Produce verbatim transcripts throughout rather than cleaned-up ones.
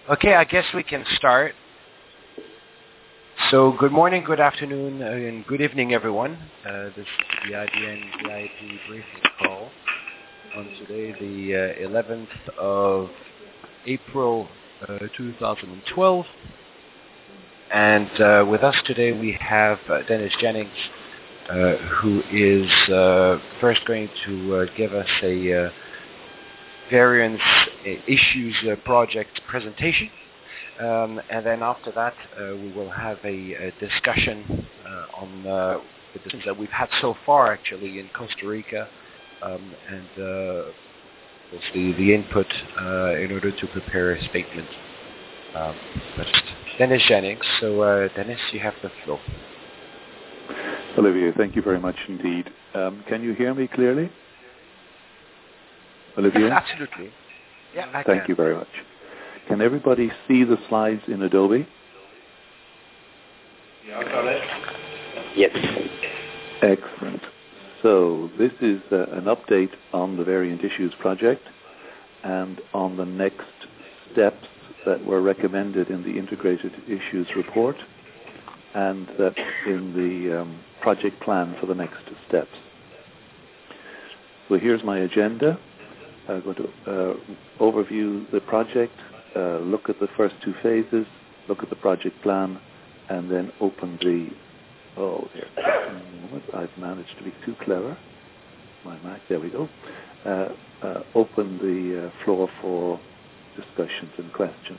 Okay, I guess we can start. So good morning, good afternoon, uh, and good evening, everyone. Uh, this is the I B N V I P briefing call on today, the uh, eleventh of April, uh, two thousand twelve. And uh, with us today we have uh, Dennis Jennings, uh, who is uh, first going to uh, give us a uh, variance issues uh, project presentation. Um, and then after that, uh, we will have a, a discussion uh, on uh, the decisions that we've had so far, actually, in Costa Rica, um, and uh, the, the input uh, in order to prepare a statement. Um, but Dennis Jennings. So, uh, Dennis, you have the floor. Olivier, thank you very much indeed. Um, can you hear me clearly? Olivier? Yes, absolutely. Yeah, I Thank can. you very much. Can everybody see the slides in Adobe? Yeah, got it. Yes. Excellent. So this is uh, an update on the Variant Issues project and on the next steps that were recommended in the Integrated Issues report and that in the um, project plan for the next steps. So here's my agenda. I'm going to uh, overview the project, uh, look at the first two phases, look at the project plan, and then open the, oh, here, I've managed to be too clever. My Mac, there we go. Uh, uh, open the uh, floor for discussions and questions.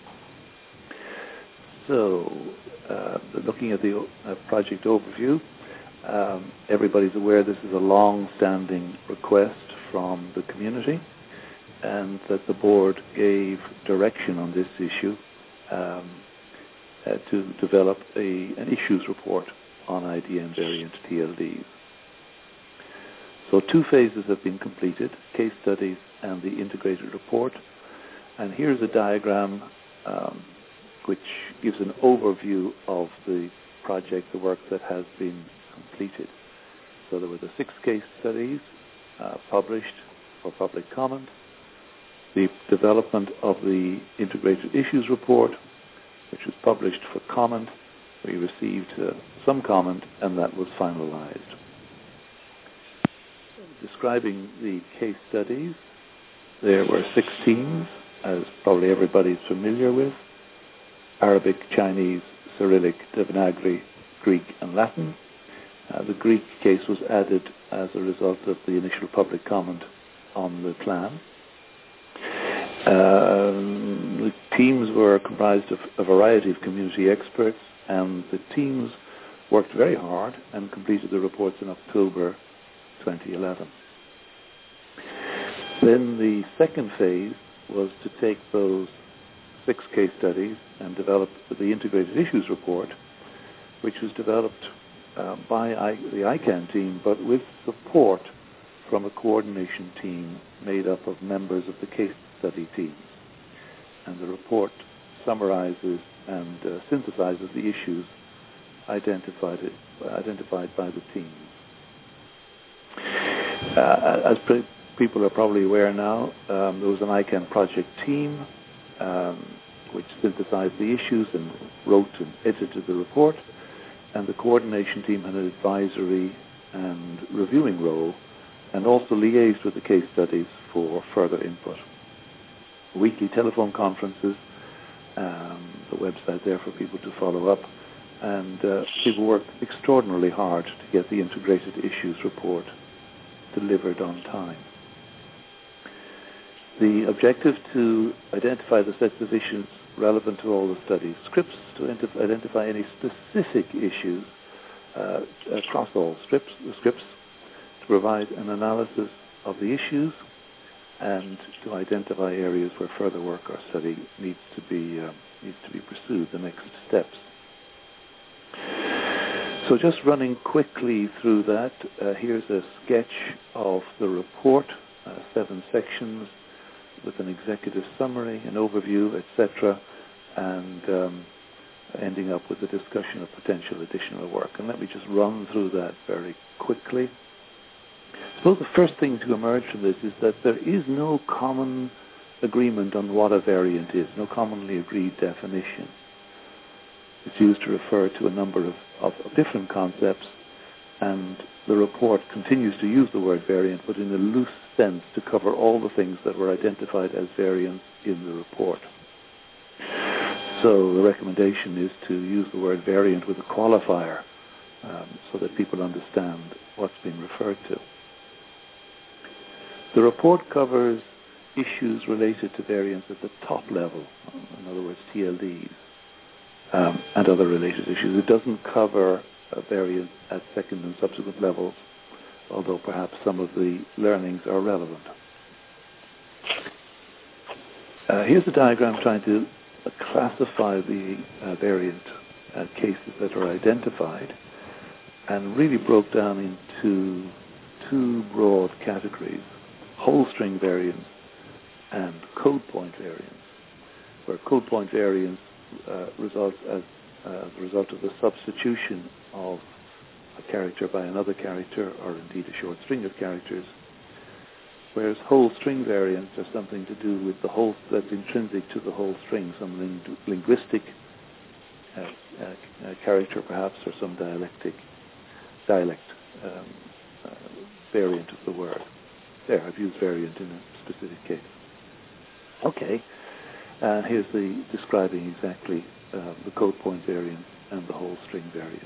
So, uh, looking at the uh, project overview, um, everybody's aware this is a long-standing request from the community, and that the board gave direction on this issue um, uh, to develop a, an issues report on I D N variant T L Ds. So two phases have been completed, case studies and the integrated report. And here's a diagram um, which gives an overview of the project, the work that has been completed. So there were the six case studies uh, published for public comment, the development of the Integrated Issues report, which was published for comment. We received uh, some comment, and that was finalized. Describing the case studies, there were six teams, as probably everybody's familiar with: Arabic, Chinese, Cyrillic, Devanagari, Greek, and Latin. Uh, the Greek case was added as a result of the initial public comment on the plan. Um, the teams were comprised of a variety of community experts, and the teams worked very hard and completed the reports in October twenty eleven. Then the second phase was to take those six case studies and develop the Integrated Issues report, which was developed uh, by I, the I CANN team, but with support from a coordination team made up of members of the case study teams. And the report summarizes and uh, synthesizes the issues identified, it, identified by the teams. Uh, as pre- people are probably aware now, um, there was an I CANN project team um, which synthesized the issues and wrote and edited the report, and the coordination team had an advisory and reviewing role, and also liaised with the case studies for further input. Weekly telephone conferences, um, the website there for people to follow up, and uh, people worked extraordinarily hard to get the Integrated Issues report delivered on time. The objective to identify the sets of issues relevant to all the studies, scripts to identify any specific issues uh, across all scripts, the scripts, to provide an analysis of the issues, and to identify areas where further work or study needs to be uh, needs to be pursued, the next steps. So just running quickly through that, uh, here's a sketch of the report, uh, seven sections with an executive summary, an overview, et cetera, and um, ending up with a discussion of potential additional work. And let me just run through that very quickly. I suppose the first thing to emerge from this is that there is no common agreement on what a variant is, no commonly agreed definition. It's used to refer to a number of, of, of different concepts, and the report continues to use the word variant, but in a loose sense to cover all the things that were identified as variants in the report. So the recommendation is to use the word variant with a qualifier um, so that people understand what's being referred to. The report covers issues related to variants at the top level, in other words, T L Ds, um, and other related issues. It doesn't cover uh, variants at second and subsequent levels, although perhaps some of the learnings are relevant. Uh, here's a diagram trying to uh, classify the uh, variant uh, cases that are identified, and really broke down into two broad categories: whole string variants and code point variants, where code point variants uh, results as uh, the result of the substitution of a character by another character, or indeed a short string of characters, whereas whole string variants are something to do with the whole that's intrinsic to the whole string, some ling- linguistic uh, uh, uh, character perhaps, or some dialectic dialect um, uh, variant of the word. There, I've used variant in a specific case. Okay, and uh, here's the describing exactly uh, the code point variant and the whole string variant.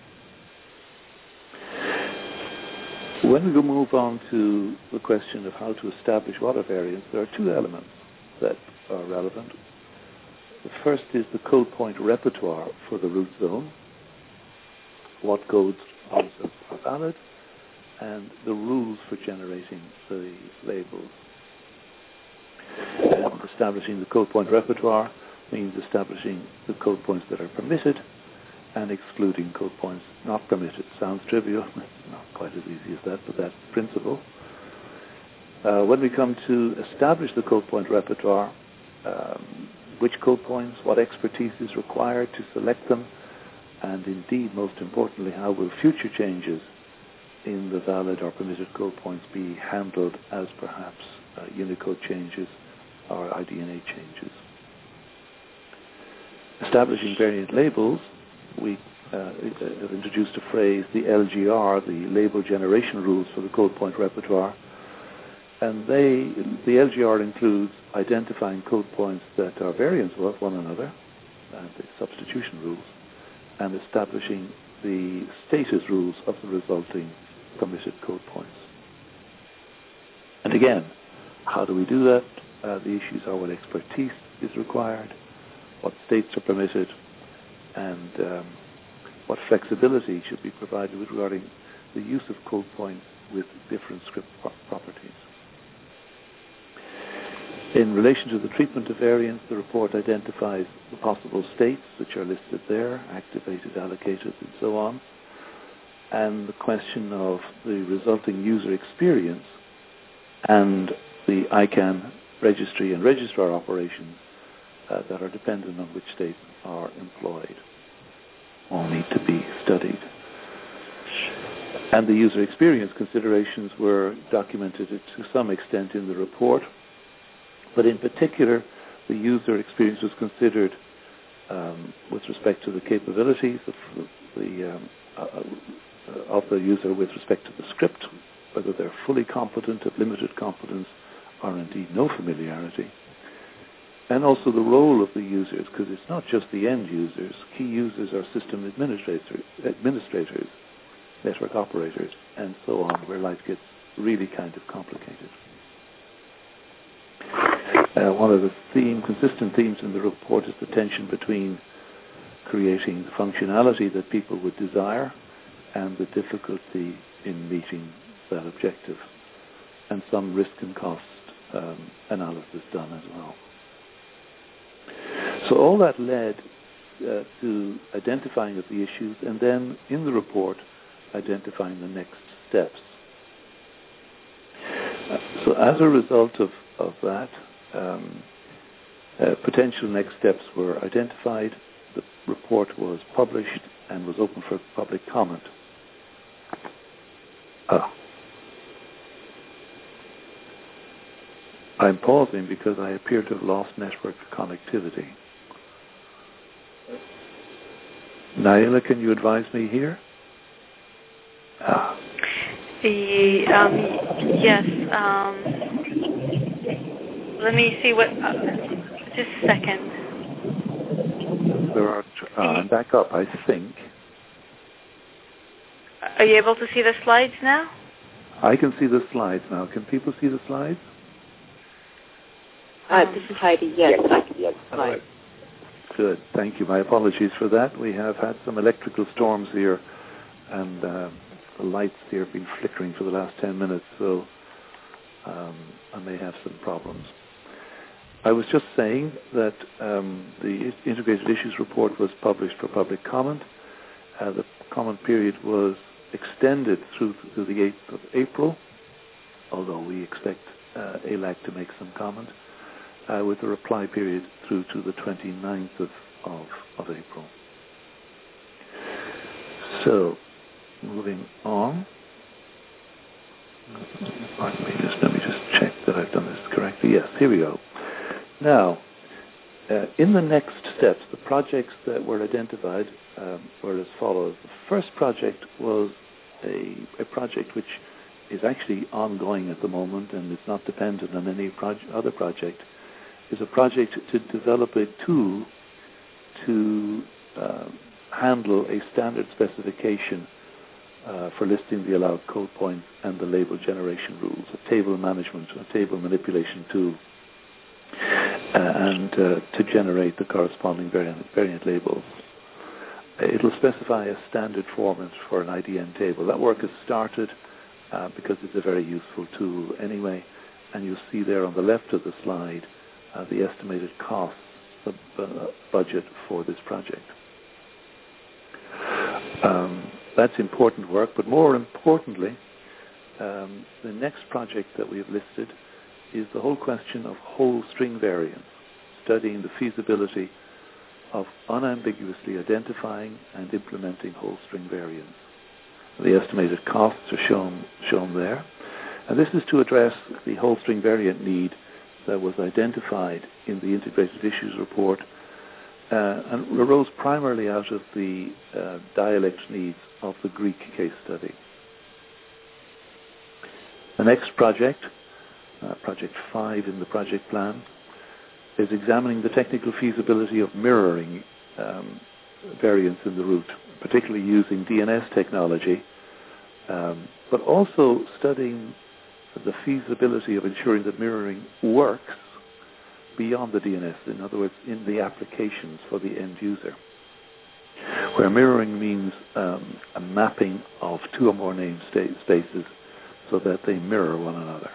When we move on to the question of how to establish what are variants, there are two elements that are relevant. The first is the code point repertoire for the root zone, what codes are valid, and the rules for generating the labels. And establishing the code point repertoire means establishing the code points that are permitted and excluding code points not permitted. Sounds trivial, not quite as easy as that, but that's the principle. Uh, when we come to establish the code point repertoire, um, which code points, what expertise is required to select them, and indeed, most importantly, how will future changes in the valid or permitted code points be handled as perhaps uh, Unicode changes or I D N A changes. Establishing variant labels, we uh, have introduced a phrase, the L G R, the label generation rules for the code point repertoire, and they, the L G R includes identifying code points that are variants of one another, and the substitution rules, and establishing the status rules of the resulting permitted code points. And again, how do we do that? Uh, the issues are what expertise is required, what states are permitted, and um, what flexibility should be provided with regarding the use of code points with different script pro- properties. In relation to the treatment of variants, the report identifies the possible states, which are listed there, activated, allocated, and so on, and the question of the resulting user experience and the I CANN registry and registrar operations uh, that are dependent on which states are employed all need to be studied. And the user experience considerations were documented to some extent in the report, but in particular, the user experience was considered um, with respect to the capabilities of the, um, uh, of the user with respect to the script, whether they're fully competent, of limited competence, or indeed no familiarity. And also the role of the users, because it's not just the end users. Key users are system administrators, administrators, network operators, and so on, where life gets really kind of complicated. Uh, one of the theme, consistent themes in the report is the tension between creating the functionality that people would desire and the difficulty in meeting that objective, and some risk and cost um, analysis done as well. So all that led uh, to identifying of the issues, and then in the report identifying the next steps. Uh, so as a result of, of that, um, uh, potential next steps were identified, the report was published and was open for public comment. Ah. I'm pausing because I appear to have lost network connectivity. Naila, can you advise me here? Ah. The, um, yes. Um, let me see what. Uh, just a second. There are. Uh, I'm back up, I think. Are you able to see the slides now? I can see the slides now. Can people see the slides? Uh, this is Heidi. Yes, I can see the slides. Good. Thank you. My apologies for that. We have had some electrical storms here, and uh, the lights here have been flickering for the last ten minutes, so um, I may have some problems. I was just saying that um, the Integrated Issues Report was published for public comment. Uh, the comment period was extended through to the eighth of April, although we expect uh, A L A C to make some comment, uh, with a reply period through to the twenty-ninth of, of, of April. So, moving on. Pardon me, just, let me just check that I've done this correctly. Yes, here we go. Now, uh, in the next steps, the projects that were identified um, were as follows. The first project was a, a project which is actually ongoing at the moment and is not dependent on any proje- other project. Is a project to develop a tool to uh, handle a standard specification uh, for listing the allowed code points and the label generation rules, a table management, a table manipulation tool. Uh, and uh, to generate the corresponding variant, variant labels. It will specify a standard format for an I D N table. That work has started uh, because it's a very useful tool anyway, and you'll see there on the left of the slide uh, the estimated costs, the uh, budget for this project. Um, that's important work, but more importantly, um, the next project that we have listed is the whole question of whole string variants, studying the feasibility of unambiguously identifying and implementing whole string variants. The estimated costs are shown, shown there. And this is to address the whole string variant need that was identified in the Integrated Issues Report uh, and arose primarily out of the uh, dialect needs of the Greek case study. The next project, Uh, project five in the project plan, is examining the technical feasibility of mirroring um, variants in the route, particularly using D N S technology, um, but also studying the feasibility of ensuring that mirroring works beyond the D N S, in other words, in the applications for the end user, where mirroring means um, a mapping of two or more name sta- spaces so that they mirror one another.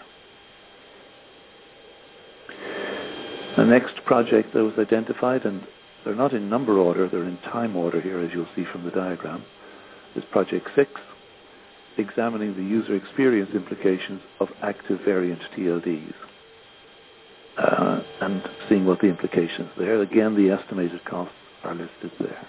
The next project that was identified, and they're not in number order, they're in time order here, as you'll see from the diagram, is Project six, examining the user experience implications of active variant T L Ds, uh, and seeing what the implications there. Again, the estimated costs are listed there.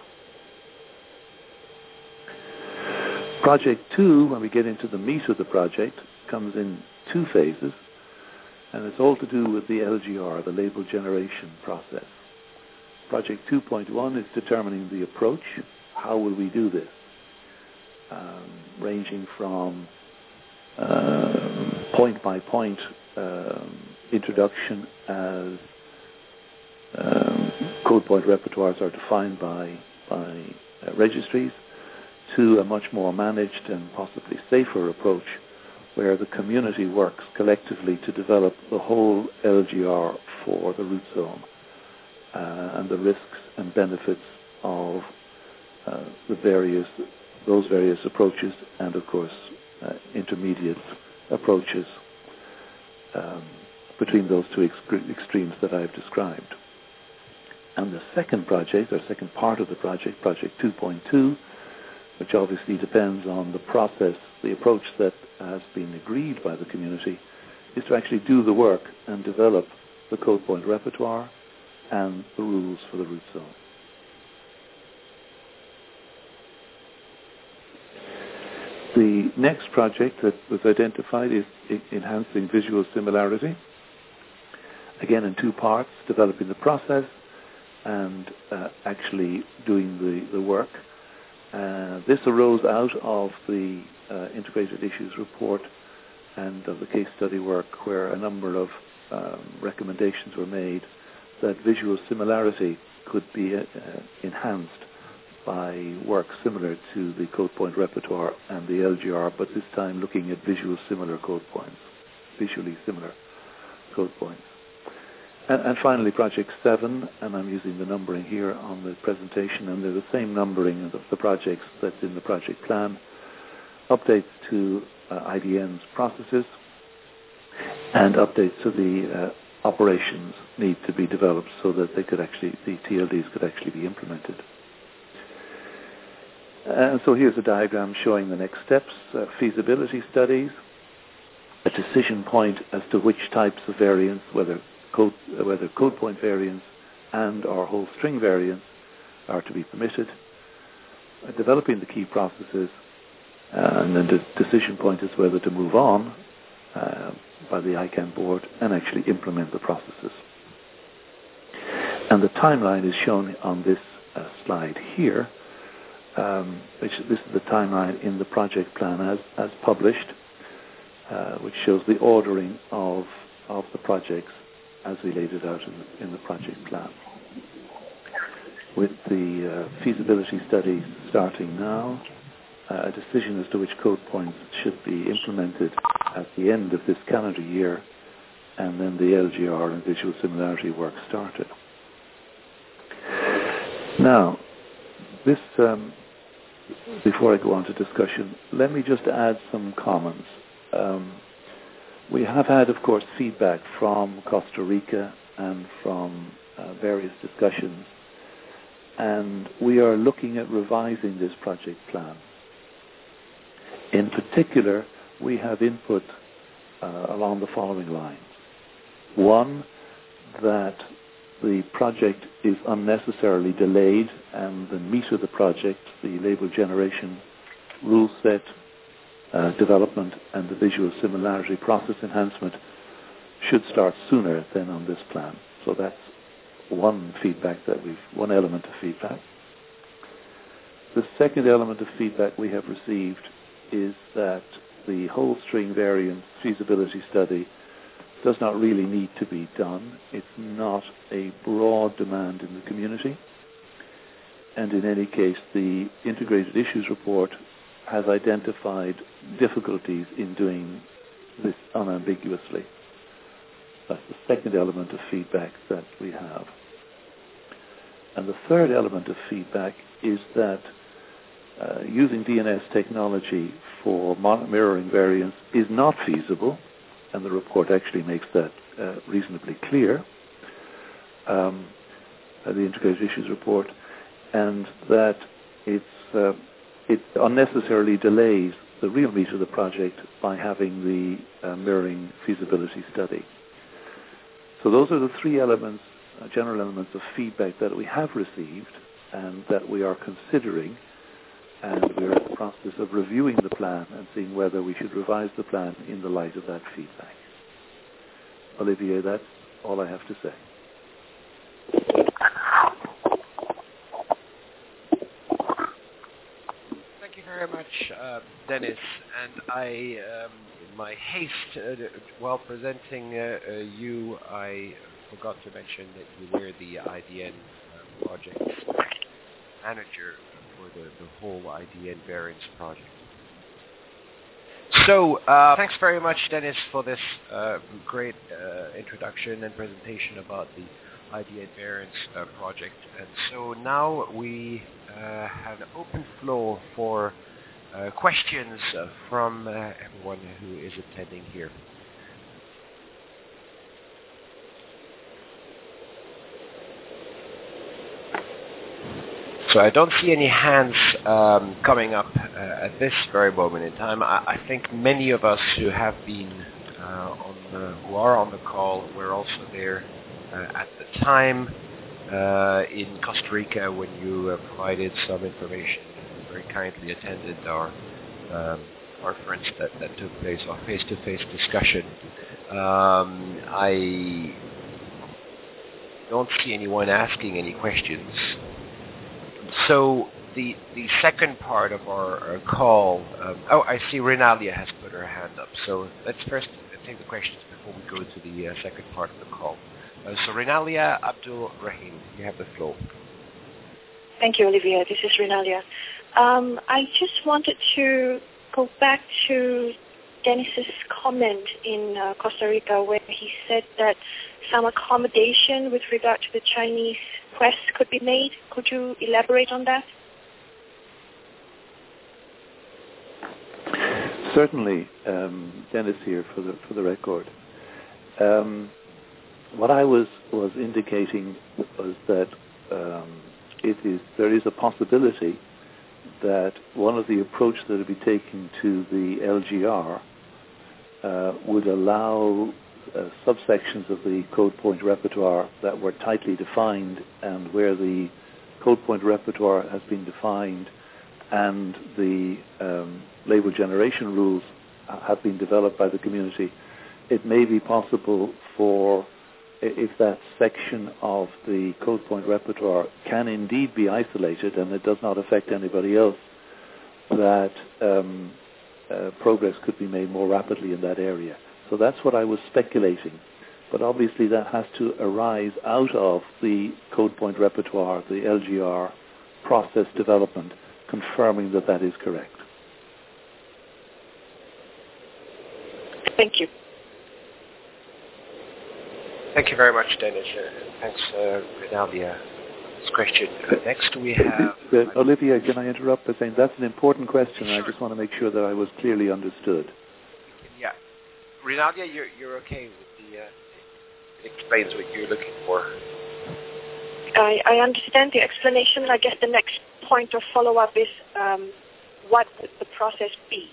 Project two, when we get into the meat of the project, comes in two phases. And it's all to do with the L G R, the label generation process. Project two point one is determining the approach. How will we do this? Um, ranging from uh, point-by-point um, introduction as um, code point repertoires are defined by, by uh, registries, to a much more managed and possibly safer approach where the community works collectively to develop the whole L G R for the root zone uh, and the risks and benefits of uh, the various, those various approaches, and of course uh, intermediate approaches um, between those two ex- extremes that I've described. And the second project, or second part of the project, Project two point two, which obviously depends on the process, the approach that has been agreed by the community, is to actually do the work and develop the code point repertoire and the rules for the root zone. The next project that was identified is enhancing visual similarity. again in two parts, developing the process and uh, actually doing the, the work. Uh, this arose out of the uh, Integrated Issues Report and of the case study work, where a number of um, recommendations were made that visual similarity could be uh, enhanced by work similar to the code point repertoire and the L G R, but this time looking at visual similar code points, visually similar code points. And, and finally, Project seven, and I'm using the numbering here on the presentation, and they're the same numbering of the projects that's in the project plan, updates to uh, I D N's processes, and updates to the uh, operations need to be developed so that they could actually, the T L Ds could actually be implemented. And so here's a diagram showing the next steps, uh, feasibility studies, a decision point as to which types of variants, whether code, uh, whether code point variants and or whole string variants are to be permitted, uh, developing the key processes, uh, and then the decision point is whether to move on uh, by the I CANN board and actually implement the processes. And the timeline is shown on this uh, slide here. Um, which this is the timeline in the project plan as, as published, uh, which shows the ordering of of the projects as we laid it out in the, in the project plan. With the uh, feasibility study starting now, uh, a decision as to which code points should be implemented at the end of this calendar year, and then the L G R and visual similarity work started. Now, this um, before I go on to discussion, let me just add some comments. Um, we have had, of course, feedback from Costa Rica and from uh, various discussions, and we are looking at revising this project plan. In particular, we have input uh, along the following lines. One, that the project is unnecessarily delayed, and the meat of the project, the label generation, rule set, uh, development, and the visual similarity process enhancement should start sooner than on this plan. So that's one feedback that we've, one element of feedback. The second element of feedback we have received is that the whole string variance feasibility study does not really need to be done. It's not a broad demand in the community. And in any case, the Integrated Issues Report has identified difficulties in doing this unambiguously. That's the second element of feedback that we have. And the third element of feedback is that uh, using D N S technology for mirroring variants is not feasible, and the report actually makes that uh, reasonably clear, um, uh, the Integrated Issues Report, and that it's, uh, it unnecessarily delays the real meat of the project by having the uh, mirroring feasibility study. So those are the three elements, uh, general elements of feedback that we have received and that we are considering, and we're in the process of reviewing the plan and seeing whether we should revise the plan in the light of that feedback. Olivier, that's all I have to say. Thank you very much, uh, Dennis. And I, um, in my haste uh, while presenting uh, uh, you, I forgot to mention that you were the I D N uh, project manager for the, the whole I D N variance project. So, uh, thanks very much, Dennis, for this uh, great uh, introduction and presentation about the I D N variance uh, project. And so now we uh, have an open floor for uh, questions uh, from uh, everyone who is attending here. So I don't see any hands um, coming up uh, at this very moment in time. I, I think many of us who have been uh, on the, who are on the call were also there uh, at the time uh, in Costa Rica when you uh, provided some information. Very kindly attended our um, our friends that, that took place, our face-to-face discussion. Um, I don't see anyone asking any questions. So the the second part of our, our call, um, oh, I see Renalia has put her hand up. So let's first take the questions before we go to the uh, second part of the call. Uh, so Renalia Abdul Rahim, you have the floor. Thank you, Olivia. This is Renalia. Um, I just wanted to go back to Dennis's comment in uh, Costa Rica where he said that some accommodation with regard to the Chinese Quest could be made. Could you elaborate on that? Certainly, um, Dennis here for the for the record. Um, what I was was indicating was that um, it is there is a possibility that one of the approaches that would be taken to the L G R uh, would allow uh, subsections of the code point repertoire that were tightly defined, and where the code point repertoire has been defined and the um, label generation rules have been developed by the community, it may be possible for, if that section of the code point repertoire can indeed be isolated and it does not affect anybody else, that um, uh, progress could be made more rapidly in that area. So that's what I was speculating. But obviously that has to arise out of the code point repertoire, the L G R process development, confirming that that is correct. Thank you. Thank you very much, Dennis. Uh, thanks, uh, Renalia. This question. Uh, next we have... Uh, Olivia, can I interrupt by saying that's an important question, sure. and I just want to make sure that I was clearly understood. Yeah. Renalia, you're, you're okay with the... Uh, it explains what you're looking for. I, I understand the explanation. I guess the next point of follow-up is um, what would the process be?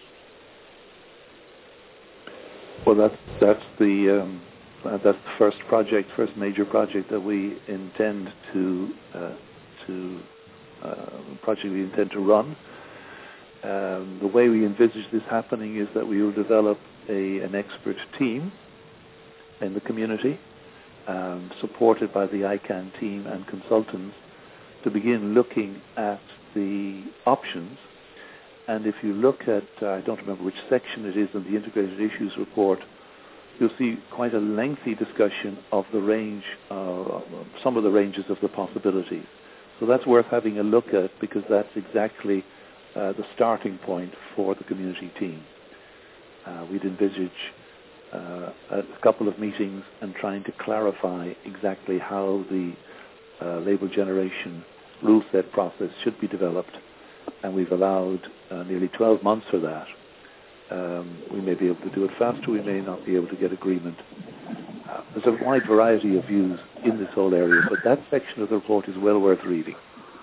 Well, that's that's the um, uh, that's the first project, first major project that we intend to uh, to uh, project we intend to run. Um, the way we envisage this happening is that we will develop a an expert team in the community, um, supported by the I CANN team and consultants, to begin looking at the options. And if you look at, uh, I don't remember which section it is in the Integrated Issues Report, you'll see quite a lengthy discussion of the range, uh, some of the ranges of the possibilities. So that's worth having a look at, because that's exactly uh, the starting point for the community team. Uh, we'd envisage uh, a couple of meetings and trying to clarify exactly how the uh, label generation rule set process should be developed. And we've allowed uh, nearly twelve months for that. Um, we may be able to do it faster, we may not be able to get agreement. Uh, there's a wide variety of views in this whole area, but that section of the report is well worth reading.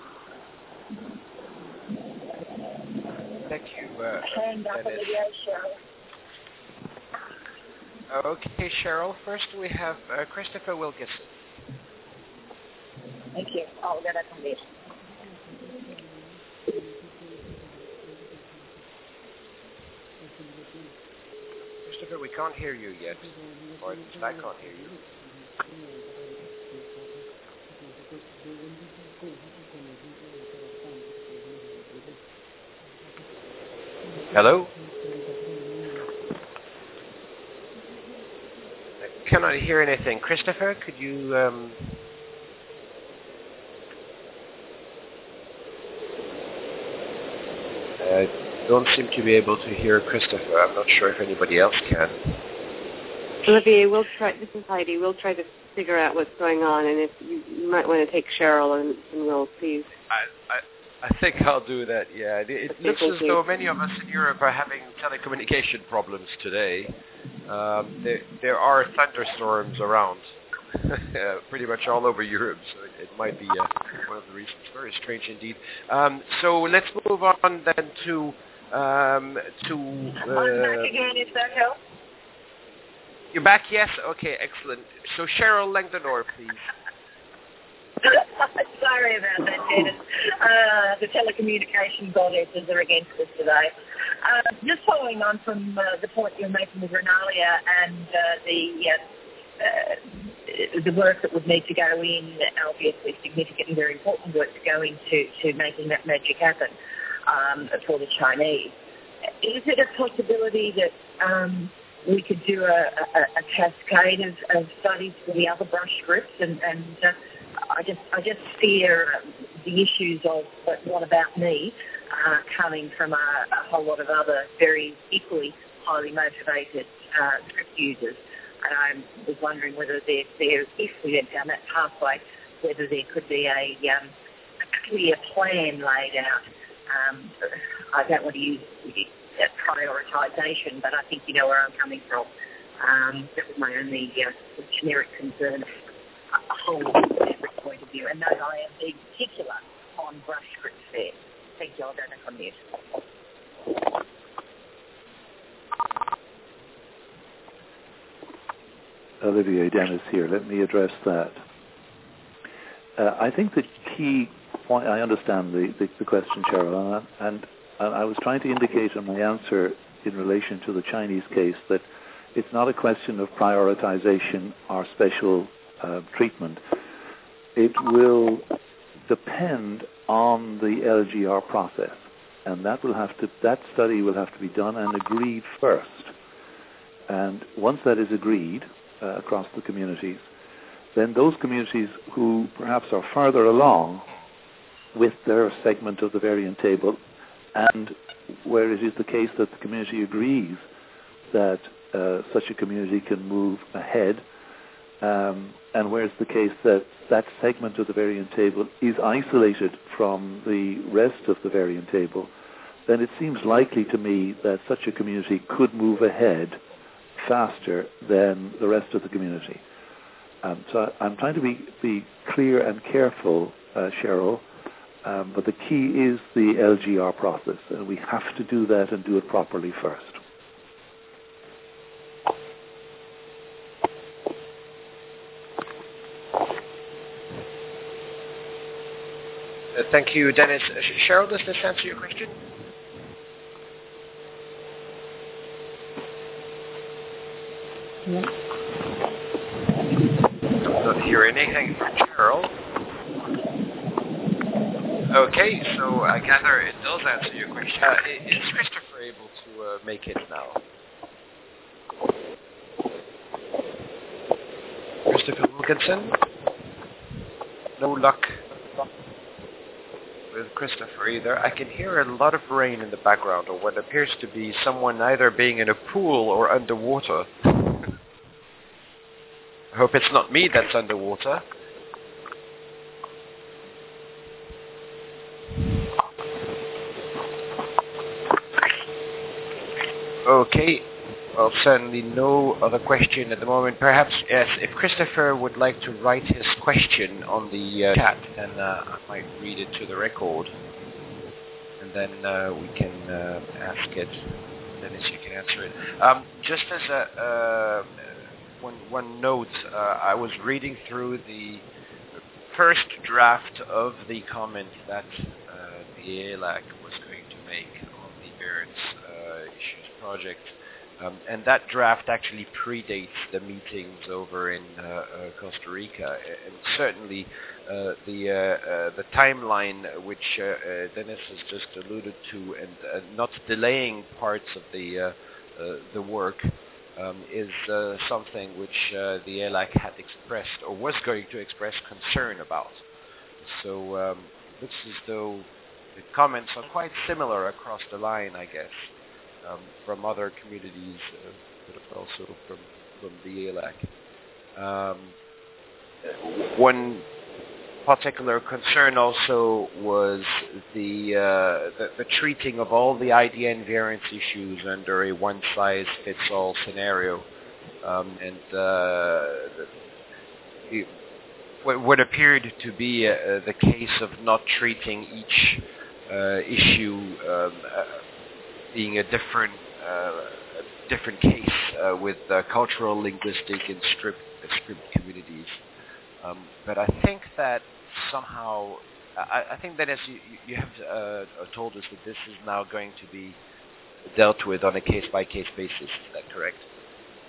Thank you, uh, Dennis. Okay, Cheryl. First we have uh, Christopher Wilkinson. Thank you. Oh, that I can read. Christopher, we can't hear you yet. Or at least I can't hear you. Hello? I cannot hear anything. Christopher, could you... Um I don't seem to be able to hear Christopher. I'm not sure if anybody else can. Olivia, we'll try. This is Heidi. We'll try to figure out what's going on, and if you, you might want to take Cheryl, and, and we'll please. I, I I think I'll do that. Yeah, it, it looks as though many of us in Europe are having telecommunication problems today. Um, there there are thunderstorms around, uh, pretty much all over Europe, so it, it might be uh, one of the reasons. Very strange indeed. Um, so let's move on then to um, to. Uh, I'm back again. If that helps. You're back, yes? Okay, excellent. So Cheryl Langdonor, please. Sorry about that, Dennis. Uh, the telecommunications auditors are against us today. Uh, just following on from uh, the point you were making with Renalia and uh, the uh, uh, the work that would need to go in, obviously significant and very important work to go into to making that magic happen um, for the Chinese. Is it a possibility that um, we could do a, a, a cascade of, of studies for the other brush scripts? And, and uh, I just I just fear the issues of but what about me uh, coming from a, a whole lot of other very equally highly motivated uh, script users. And I was wondering whether there, there, if we went down that pathway, whether there could be a, um, a clear plan laid out. Um, I don't want to use that prioritisation, but I think you know where I'm coming from. Um, that was my only uh, generic concern, a whole different point of view. And no, I am being particular on brush scripts there. Thank you. I'll go back on mute. Olivier, Dennis here. Let me address that. Uh, I think the key point, I understand the, the, the question, Cheryl, and, and I was trying to indicate in my answer in relation to the Chinese case that it's not a question of prioritization or special uh, treatment. It will depend on the L G R process, and that will have to that study will have to be done and agreed first. And once that is agreed uh, across the communities, then those communities who perhaps are further along with their segment of the variant table, and where it is the case that the community agrees that uh, such a community can move ahead, um, and where it's the case that that segment of the variant table is isolated from the rest of the variant table, then it seems likely to me that such a community could move ahead faster than the rest of the community. Um, so I'm trying to be, be clear and careful, uh, Cheryl, um, but the key is the L G R process, and we have to do that and do it properly first. Uh, thank you, Dennis. Uh, Cheryl, does this answer your question? Yeah. I'm not hearing anything from Cheryl. Okay, so I gather it does answer your question. Uh, is Christopher able to uh, make it now? Christopher Wilkinson? No luck with Christopher either. I can hear a lot of rain in the background, or what appears to be someone either being in a pool or underwater. I hope it's not me that's underwater. Okay, well, certainly no other question at the moment. Perhaps, yes, if Christopher would like to write his question on the uh, chat, then uh, I might read it to the record, and then uh, we can uh, ask it. Dennis, you can answer it. Um, just as a uh, one, one note, uh, I was reading through the first draft of the comment that uh, the A L A C was going to make on the variance uh, issues project. Um, and that draft actually predates the meetings over in uh, uh, Costa Rica, and certainly uh, the uh, uh, the timeline which uh, uh, Dennis has just alluded to, and uh, not delaying parts of the uh, uh, the work, um, is uh, something which uh, the A L A C had expressed or was going to express concern about. So um, it looks as though the comments are quite similar across the line, I guess. Um, from other communities, uh, but also from, from the A L A C. Um, one particular concern also was the, uh, the the treating of all the I D N variance issues under a one-size-fits-all scenario, um, and uh, the, what, what appeared to be uh, the case of not treating each uh, issue um, uh, being a different uh, a different case uh, with uh, cultural, linguistic, and script, uh, script communities. Um, but I think that somehow, I, I think that as you, you have uh, told us that this is now going to be dealt with on a case-by-case basis. Is that correct?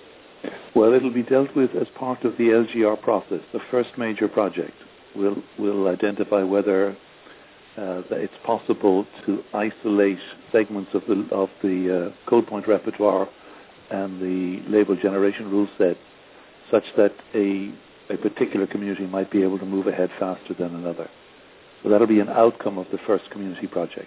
Well, it'll be dealt with as part of the L G R process, the first major project. We'll, we'll identify whether uh, that it's possible to isolate segments of the, of the uh, code point repertoire and the label generation rule set such that a, a particular community might be able to move ahead faster than another. So that'll be an outcome of the first community project.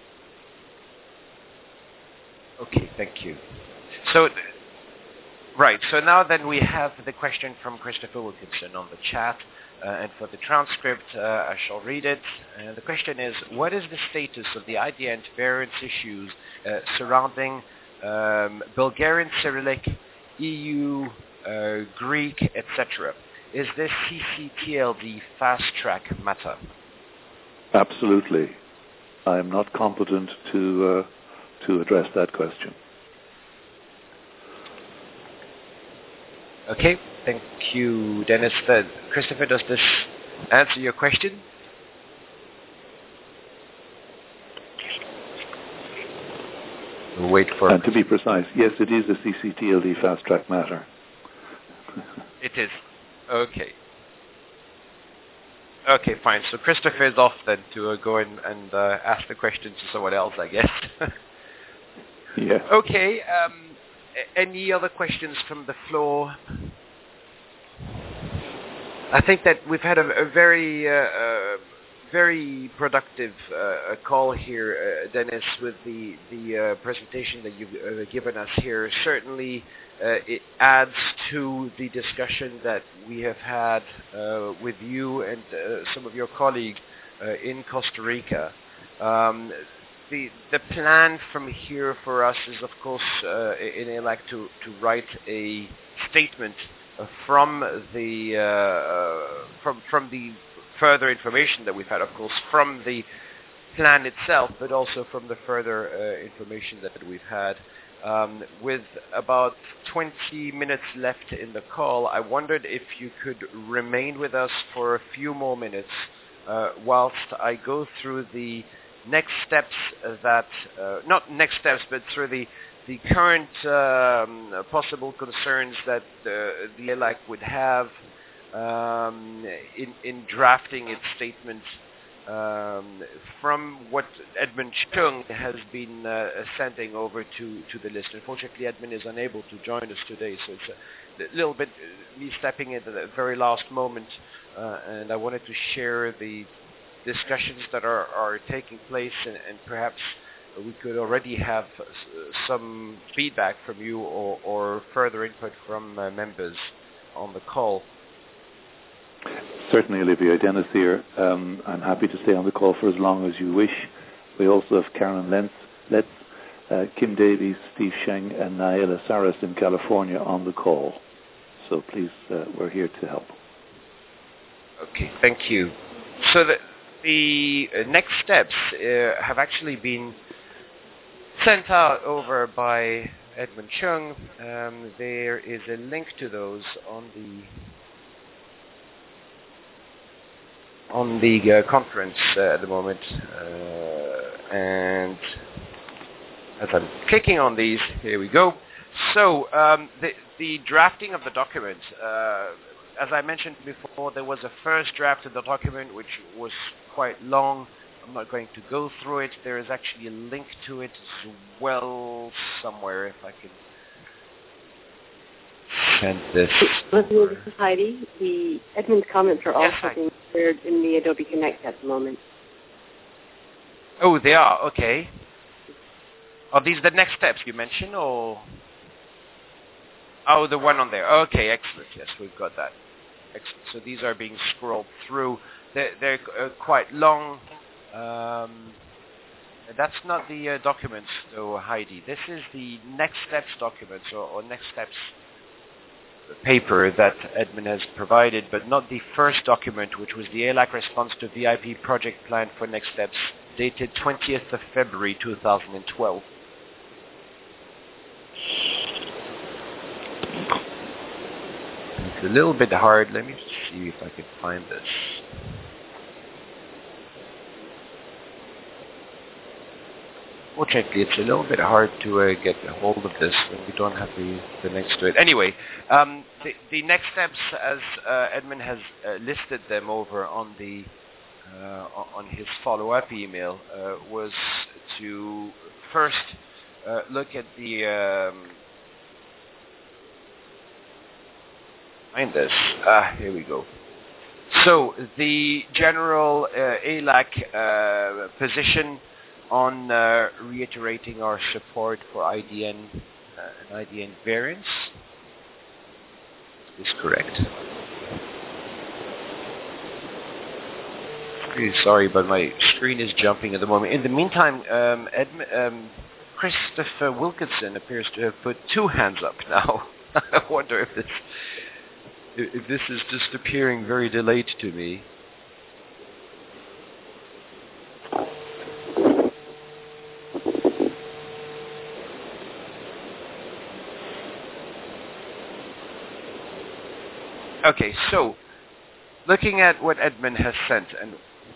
Okay, thank you. So, right, so now then we have the question from Christopher Wilkinson on the chat, uh, and for the transcript, uh, I shall read it. Uh, the question is, what is the status of the ident variance issues uh, surrounding um, Bulgarian Cyrillic, E U, uh, Greek, et cetera? Is this C C T L D fast-track matter? Absolutely. I am not competent to uh, to address that question. Okay, thank you, Dennis. Uh, Christopher, does this answer your question? We'll wait for... And to be precise, yes, it is a C C T L D fast-track matter. It is. Okay. Okay, fine. So Christopher is off then to uh, go in and uh, ask the question to someone else, I guess. Yes. Okay. Um, any other questions from the floor? I think that we've had a, a very, uh, uh, very productive uh, call here, uh, Dennis, with the the uh, presentation that you've uh, given us here. Certainly, uh, it adds to the discussion that we have had uh, with you and uh, some of your colleagues uh, in Costa Rica. Um, The, the plan from here for us is, of course, uh, in A L A C to, to write a statement uh, from the uh, from from the further information that we've had, of course, from the plan itself, but also from the further uh, information that we've had. Um, with about twenty minutes left in the call, I wondered if you could remain with us for a few more minutes uh, whilst I go through the next steps that, uh, not next steps, but through the, the current um, possible concerns that uh, the A L A C would have um, in, in drafting its statement um, from what Edmund Chung has been uh, sending over to, to the list. Unfortunately, Edmund is unable to join us today, so it's a little bit uh, me stepping in at the very last moment, uh, and I wanted to share the discussions that are, are taking place, and, and perhaps we could already have s- some feedback from you or, or further input from uh, members on the call. Certainly, Olivia. Dennis here. Um, I'm happy to stay on the call for as long as you wish. We also have Karen Lentz, Letts, uh, Kim Davies, Steve Sheng, and Naila Saras in California on the call. So please, uh, we're here to help. Okay, thank you. So the The uh, next steps uh, have actually been sent out over by Edmund Chung. Um, there is a link to those on the on the uh, conference uh, at the moment, uh, and as I'm clicking on these, here we go. So um, the the drafting of the document. Uh, As I mentioned before, there was a first draft of the document which was quite long. I'm not going to go through it. There is actually a link to it as well somewhere, if I can send this. Olivia, this is Heidi. The Edmund's comments are Yes, also hi. being shared in the Adobe Connect at the moment. Oh, they are. Okay. Are these the next steps you mentioned, or? Oh, the one on there. Okay, excellent. Yes, we've got that. Excellent. So these are being scrolled through. They're, they're uh, quite long. Um, that's not the uh, documents, though, Heidi. This is the next steps documents, or, or next steps paper that Edmund has provided, but not the first document, which was the A L A C response to V I P project plan for next steps, dated twentieth of February two thousand twelve. It's a little bit hard. Let me see if I can find this. Fortunately, it's a little bit hard to uh, get a hold of this when we don't have the, the links to it. Anyway, um, the, the next steps, as uh, Edmund has uh, listed them over on the uh, on his follow-up email, uh, was to first uh, look at the um, find this. Ah, here we go. So the general uh, A L A C uh, position on uh, reiterating our support for I D N uh, and I D N variants is correct. Really sorry, but my screen is jumping at the moment. In the meantime, um, Edm- um, Christopher Wilkinson appears to have put two hands up now. I wonder if this if this is just appearing very delayed to me. Okay, so looking at what Edmund has sent, and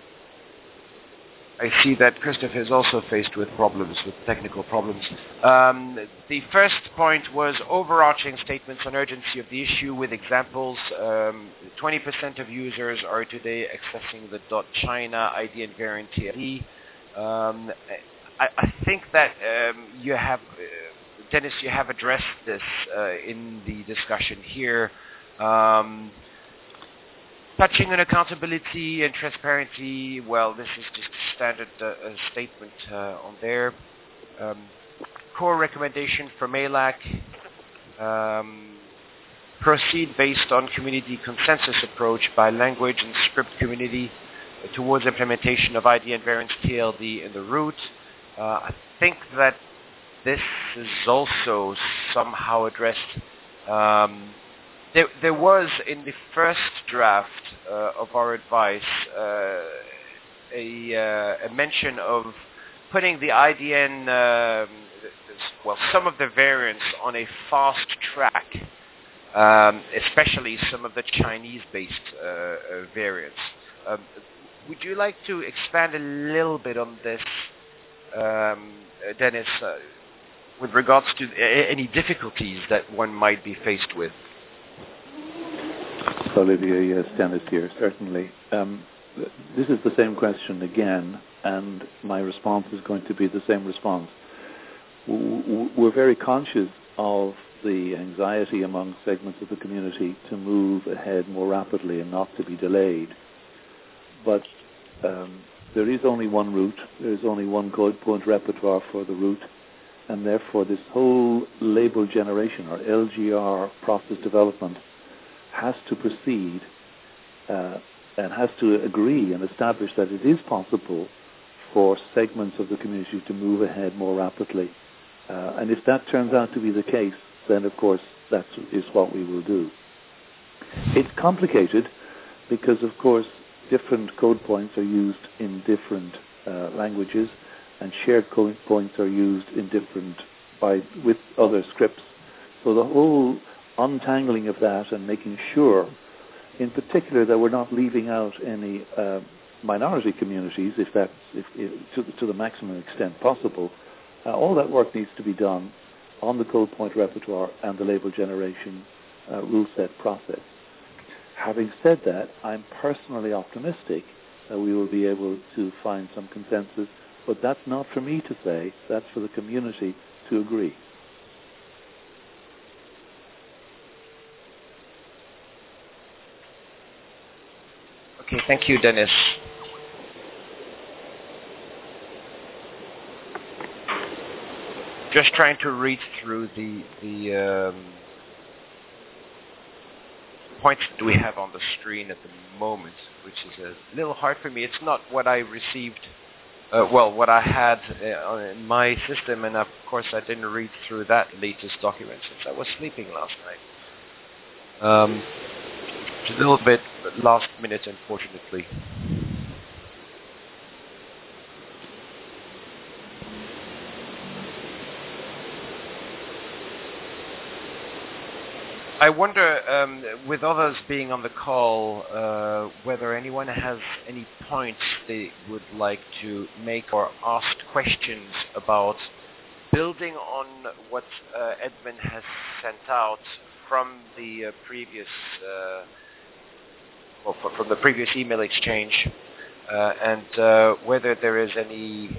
I see that Christopher is also faced with problems, with technical problems. Um, the first point was overarching statements on urgency of the issue with examples. Um, twenty percent of users are today accessing the .china I D N variant T L D. Um, I, I think that um, you have, uh, Dennis, you have addressed this uh, in the discussion here. Um, touching on accountability and transparency, well, this is just a standard uh, uh, statement uh, on there. Um, core recommendation from A L A C, um, proceed based on community consensus approach by language and script community uh, towards implementation of I D N variants T L D in the root. Uh, I think that this is also somehow addressed. Um, There, there was, in the first draft uh, of our advice, uh, a, uh, a mention of putting the I D N, um, well, some of the variants on a fast track, um, especially some of the Chinese-based uh, uh, variants. Um, would you like to expand a little bit on this, um, Dennis, uh, with regards to a- any difficulties that one might be faced with? Olivia, yes, Dennis here, certainly. Um, this is the same question again, and my response is going to be the same response. We're very conscious of the anxiety among segments of the community to move ahead more rapidly and not to be delayed. But um, there is only one route, there is only one code point repertoire for the route, and therefore this whole label generation, or L G R process development, has to proceed uh, and has to agree and establish that it is possible for segments of the community to move ahead more rapidly. Uh, and if that turns out to be the case, then of course that is what we will do. It's complicated because of course different code points are used in different uh, languages, and shared code points are used in different by with other scripts. So the whole untangling of that and making sure, in particular, that we're not leaving out any uh, minority communities, if that's if, if, to, to the maximum extent possible. Uh, all that work needs to be done on the code point repertoire and the label generation uh, rule set process. Having said that, I'm personally optimistic that we will be able to find some consensus, but that's not for me to say, that's for the community to agree. Okay, thank you, Dennis. Just trying to read through the the um, points that we have on the screen at the moment, which is a little hard for me. It's not what I received, uh, well, what I had uh, in my system, and of course I didn't read through that latest document since I was sleeping last night. Um, it's a little bit last minute, unfortunately. I wonder, um, with others being on the call, uh, whether anyone has any points they would like to make or ask questions about building on what uh, Edmund has sent out from the uh, previous uh, well, from the previous email exchange, uh, and uh, whether there is any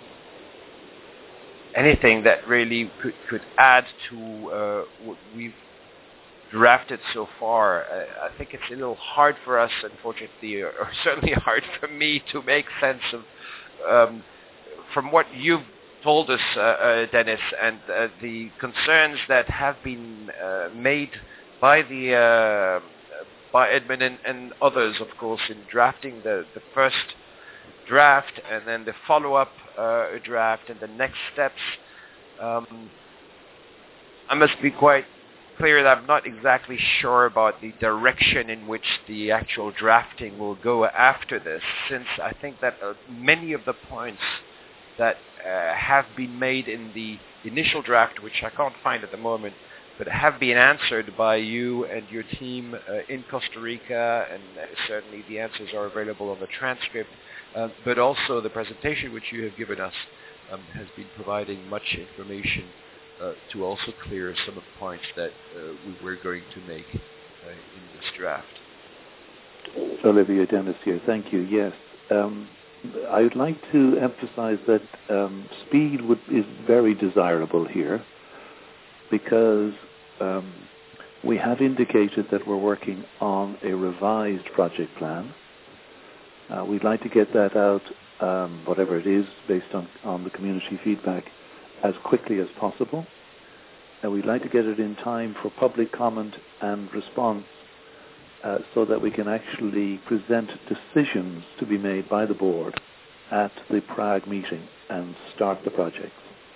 anything that really could, could add to uh, what we've drafted so far. Uh, I think it's a little hard for us, unfortunately, or, or certainly hard for me to make sense of um, from what you've told us, uh, uh, Dennis, and uh, the concerns that have been uh, made by the uh, by Edmund and, and others, of course, in drafting the, the first draft and then the follow-up uh, draft and the next steps. Um, I must be quite clear that I'm not exactly sure about the direction in which the actual drafting will go after this, since I think that uh, many of the points that uh, have been made in the initial draft, which I can't find at the moment, but have been answered by you and your team uh, in Costa Rica, and uh, certainly the answers are available on the transcript, uh, but also the presentation which you have given us um, has been providing much information uh, to also clear some of the points that uh, we were going to make uh, in this draft. Olivier, Dennis here. Thank you. Yes. Um, I would like to emphasize that um, speed would, is very desirable here, because um, we have indicated that we're working on a revised project plan. Uh, we'd like to get that out, um, whatever it is, based on, on the community feedback, as quickly as possible. And we'd like to get it in time for public comment and response, uh, so that we can actually present decisions to be made by the board at the Prague meeting and start the project.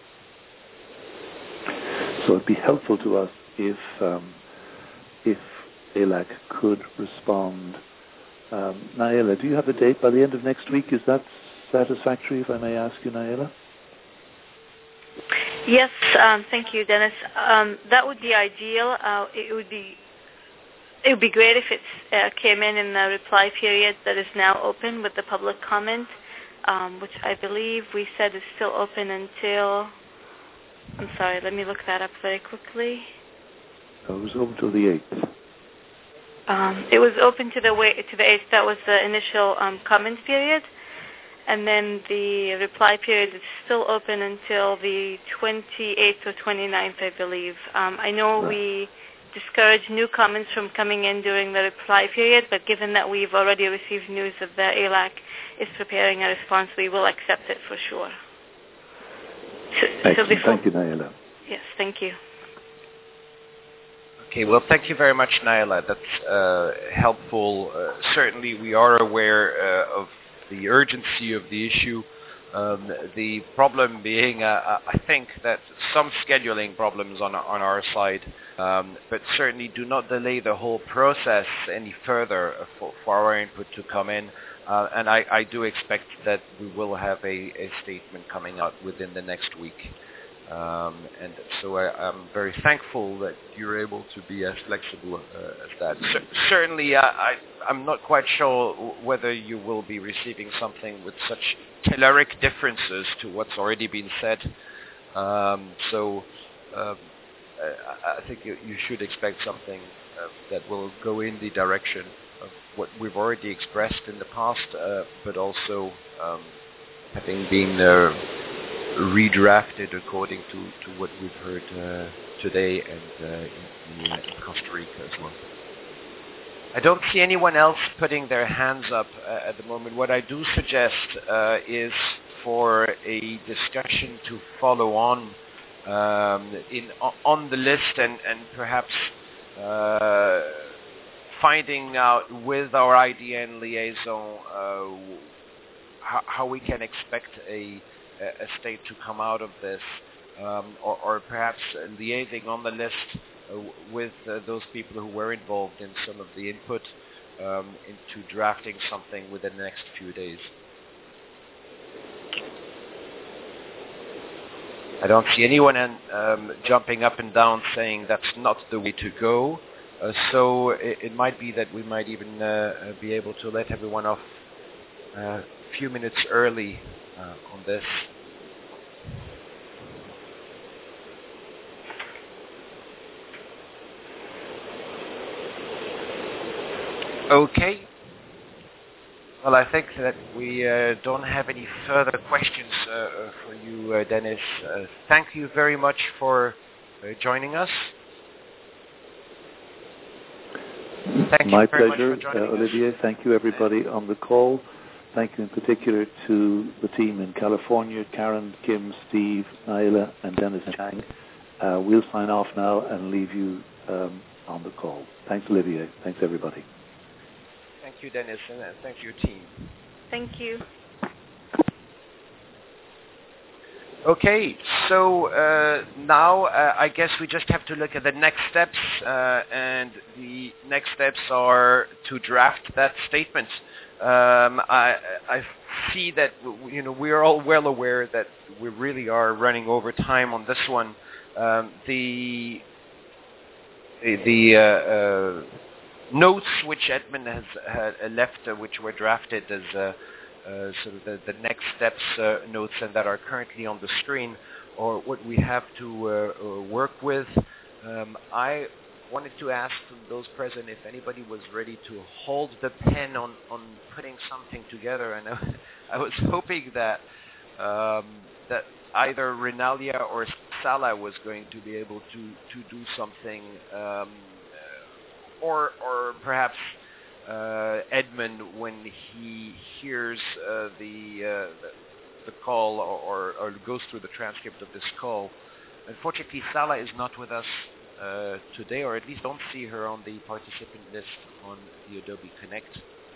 So it'd be helpful to us if um, if E L A C could respond. Um, Naila, do you have a date by the end of next week? Is that satisfactory, if I may ask you, Naila? Yes, um, thank you, Dennis. Um, that would be ideal. Uh, it would be it would be great if it uh, came in in the reply period that is now open with the public comment, um, which I believe we said is still open until. I'm sorry, let me look that up very quickly. It was open till the eighth. Um, it was open to the way, to the eighth. That was the initial um, comment period. And then the reply period is still open until the twenty-eighth or twenty-ninth, I believe. Um, I know right. we discourage new comments from coming in during the reply period, but given that we've already received news of the E L A C is preparing a response, we will accept it for sure. So, Excellent. So before, thank you, Naila. Yes, thank you. Okay, well, thank you very much, Naila. That's uh, helpful. Uh, certainly, we are aware uh, of the urgency of the issue. Um, the problem being, uh, I think, that some scheduling problems on on our side, um, but certainly do not delay the whole process any further for, for our input to come in. Uh, and I, I do expect that we will have a, a statement coming out within the next week. Um, and so I, I'm very thankful that you're able to be as flexible uh, as that. C- certainly, uh, I, I'm not quite sure whether you will be receiving something with such telluric differences to what's already been said. Um, so uh, I, I think you, you should expect something uh, that will go in the direction of what we've already expressed in the past, uh, but also um, having been uh, redrafted according to, to what we've heard uh, today and uh, in, in, in Costa Rica as well. I don't see anyone else putting their hands up uh, at the moment. What I do suggest uh, is for a discussion to follow on um, in on the list and, and perhaps uh, finding out with our I D N liaison uh, how, how we can expect a a state to come out of this, um, or, or perhaps liaising on the list uh, with uh, those people who were involved in some of the input um, into drafting something within the next few days. I don't see anyone um, jumping up and down saying that's not the way to go. Uh, so it, it might be that we might even uh, be able to let everyone off uh, a few minutes early uh, on this. Okay. Well, I think that we uh, don't have any further questions uh, for you, uh, Dennis. Uh, thank you very much for uh, joining us. Thank My you very pleasure, much for joining uh, Olivier. us. Thank you, everybody on the call. Thank you in particular to the team in California, Karen, Kim, Steve, Naila, and Dennis Chang. Uh, we'll sign off now and leave you um, on the call. Thanks, Olivier. Thanks, everybody. Thank you, Dennis, and uh, thank you, team. Thank you. Okay, so uh, now uh, I guess we just have to look at the next steps, uh, and the next steps are to draft that statement. Um, I, I see that you know we are all well aware that we really are running over time on this one. Um, the the uh, uh, notes which Edmund has uh, left, uh, which were drafted as uh, uh, sort of the, the next steps uh, notes and that are currently on the screen, or what we have to uh, uh, work with. Um, I wanted to ask those present if anybody was ready to hold the pen on, on putting something together, and I, I was hoping that um, that either Renalia or Sala was going to be able to, to do something. Um, Or, or perhaps uh, Edmund, when he hears uh, the, uh, the the call or, or goes through the transcript of this call. Unfortunately, Sala is not with us uh, today, or at least don't see her on the participant list on the Adobe Connect.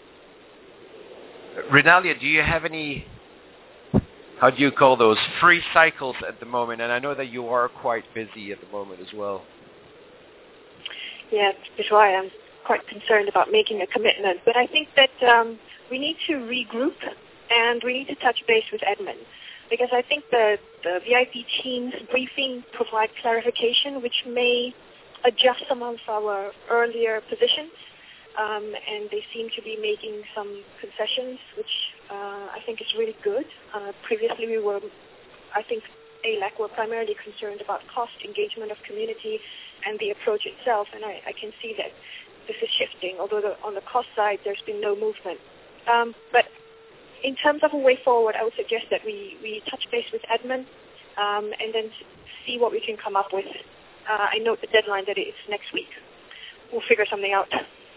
Uh, Renalia, do you have any, how do you call those, free cycles at the moment? And I know that you are quite busy at the moment as well. Yeah, that's why I'm quite concerned about making a commitment. But I think that um, we need to regroup and we need to touch base with Edmund, because I think the, the V I P team's briefing provide clarification which may adjust some of our earlier positions, um, and they seem to be making some concessions, which uh, I think is really good. Uh, previously we were, I think, A L A C were primarily concerned about cost, engagement of community, and the approach itself, and I, I can see that this is shifting, although the, on the cost side there's been no movement. Um, but in terms of a way forward, I would suggest that we, we touch base with Edmund um, and then see what we can come up with. Uh, I note the deadline that it's next week. We'll figure something out.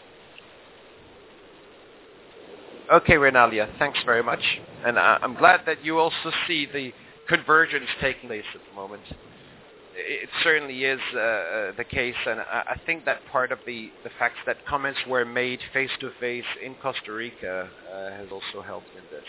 Okay, Renalia, thanks very much. And I, I'm glad that you also see the convergence taking place at the moment. It certainly is uh, the case, and I, I think that part of the, the fact that comments were made face-to-face in Costa Rica uh, has also helped in this.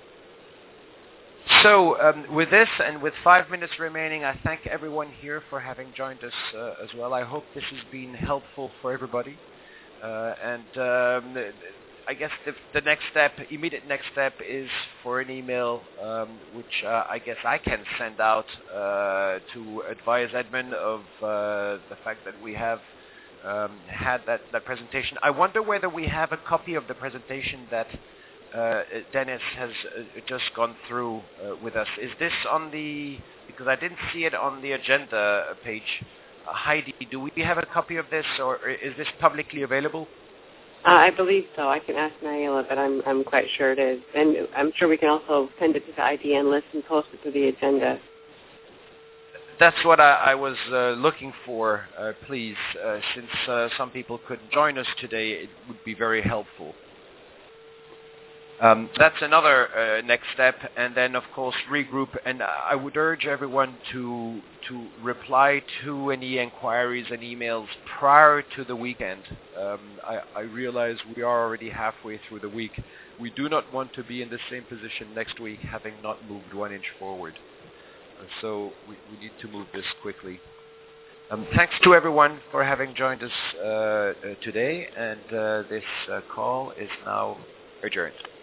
So um, with this and with five minutes remaining, I thank everyone here for having joined us uh, as well. I hope this has been helpful for everybody. Uh, and um, I guess the, the next step, immediate next step, is for an email, um, which uh, I guess I can send out uh, to advise Edmund of uh, the fact that we have um, had that, that presentation. I wonder whether we have a copy of the presentation that uh, Dennis has uh, just gone through uh, with us. Is this on the, because I didn't see it on the agenda page. Uh, Heidi, do we have a copy of this, or is this publicly available? Uh, I believe so. I can ask Naila, but I'm I'm quite sure it is. And I'm sure we can also send it to the I D N list and post it to the agenda. That's what I, I was uh, looking for, uh, please. Uh, since uh, some people couldn't join us today, it would be very helpful. Um, that's another uh, next step, and then of course regroup. And I would urge everyone to to reply to any inquiries and emails prior to the weekend. Um, I, I realize we are already halfway through the week. We do not want to be in the same position next week, having not moved one inch forward. Uh, so we, we need to move this quickly. Um, thanks to everyone for having joined us uh, uh, today, and uh, this uh, call is now adjourned.